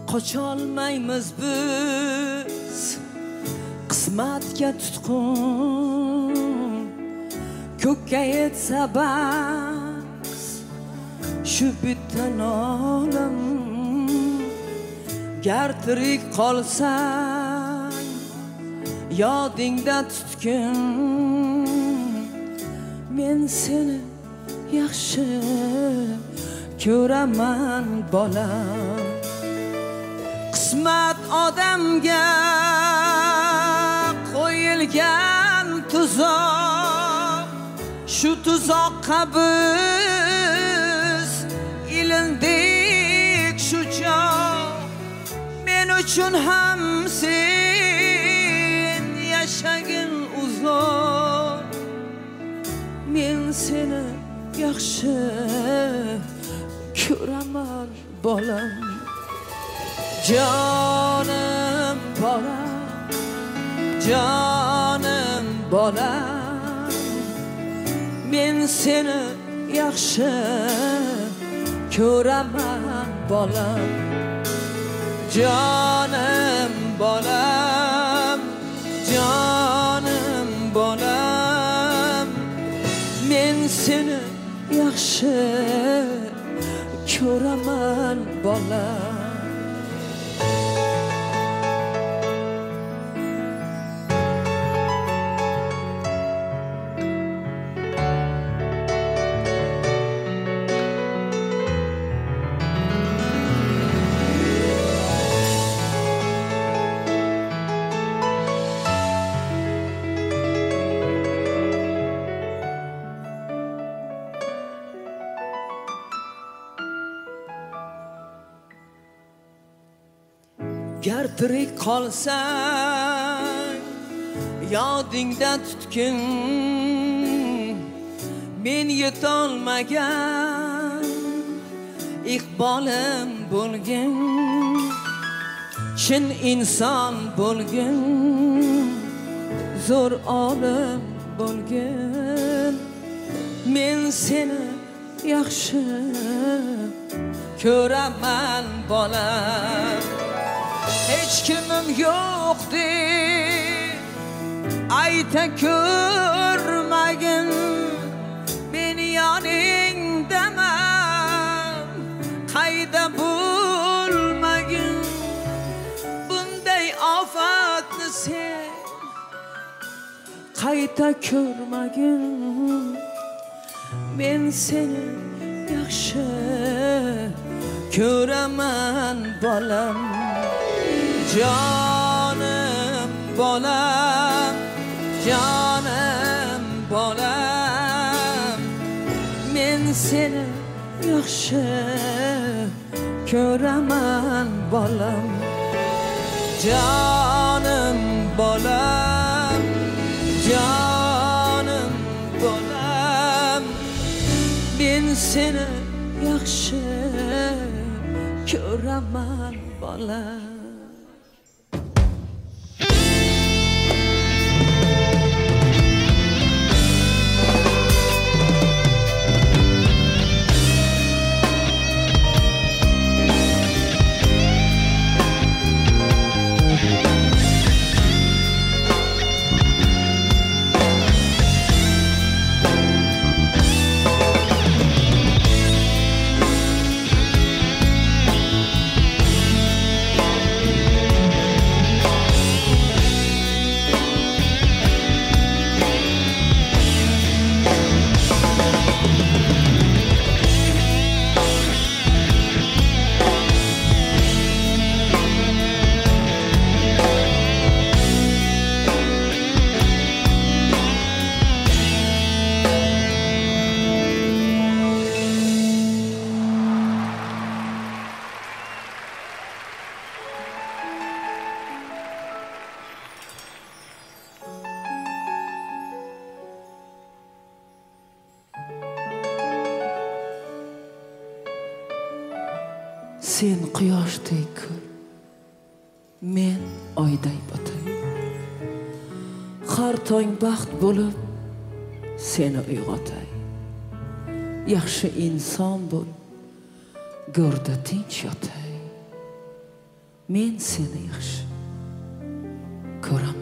qocholmaymiz biz qismatga tutqun ko'kka yetsa bas shu bitta nolim gar tirik qolsang yodingda tutgin men seni yaxshi ko'raman bolam qismat odamga qo'yilgan tuzoq shu tuzoqqa biz ilindik shu chog men uchun ham sen yashagin uzoq men seni yaxshi ko'raman bolam jonim bolam jonim bolam men seni yaxshi ko'raman bolam jonim bolam jonim bolam men seni yaxshi ko'raman bolam gar tirik qolsang yodingda tutgin men yetolmagan iqbolim bo'lgin chin inson bo'lgin zo'r olim bo'lgin men seni yaxshi ko'raman bolam hech kimim yo'q deb ayta ko'rmagin meni yoningdaman qayda bo'lmagin bunday ofatni sen qayta ko'rmagin men seni yaxshi ko'raman bolam jonim bolam jonim bolam men seni yaxshi ko'raman bolam jonim bolam jonim bolam men seni yaxshi ko'raman bolam sen quyoshdek kun men oyday botay har tong baxt bo'lib seni uyg'otay yaxshi inson bo'l go'rda tinch yotay men seni yaxshi ko'raman.